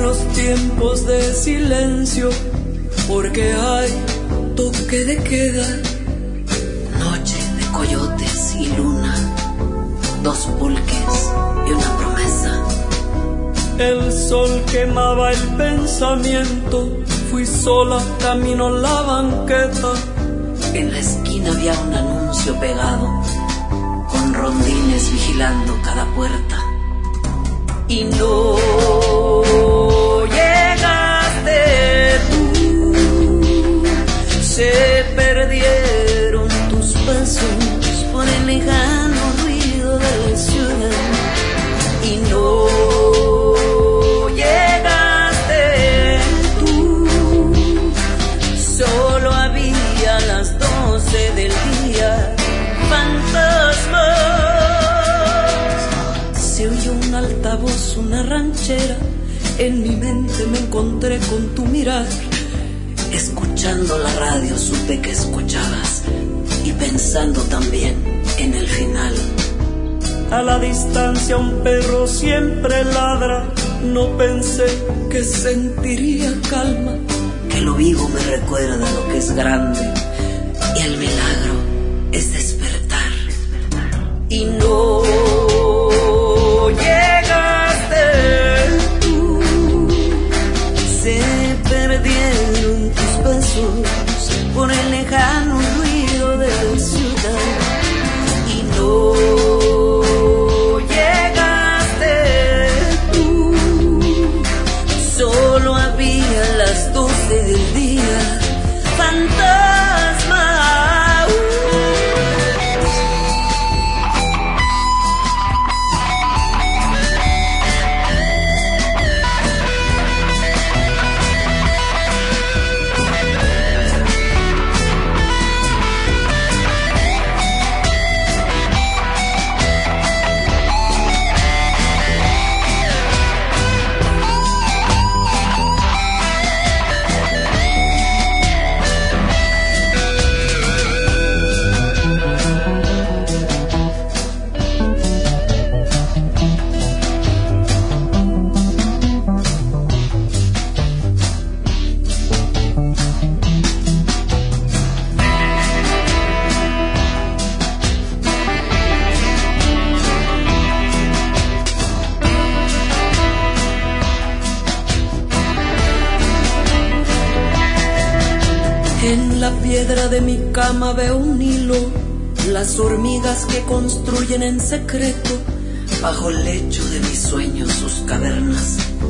los tiempos de silencio, porque hay toque de queda, noche de coyotes y luna, dos pulques y una promesa. El sol quemaba el pensamiento, fui sola, camino la banqueta. En la esquina había un anuncio pegado, con rondines vigilando cada puerta. Y no llegaste tú, se perdieron tus pasos por el lejano ruido de la ciudad. Y no llegaste tú, solo había las 12 del día fantasmas. Se oyó un altavoz, una ranchera, en mi mente me encontré con tu mirar. Escuchando la radio supe que escuchabas y pensando también en el final. A la distancia un perro siempre ladra, no pensé que sentiría calma. Que lo vivo me recuerda lo que es grande y el milagro es despertar. Y no llegaste tú, se perdieron tus pasos por el lejano ruido de la ciudad. Y no llegaste tú, solo había las 12 del día fantasma. En la piedra de mi cama veo un hilo, las hormigas que construyen en secreto bajo el lecho de mis sueños sus cavernas.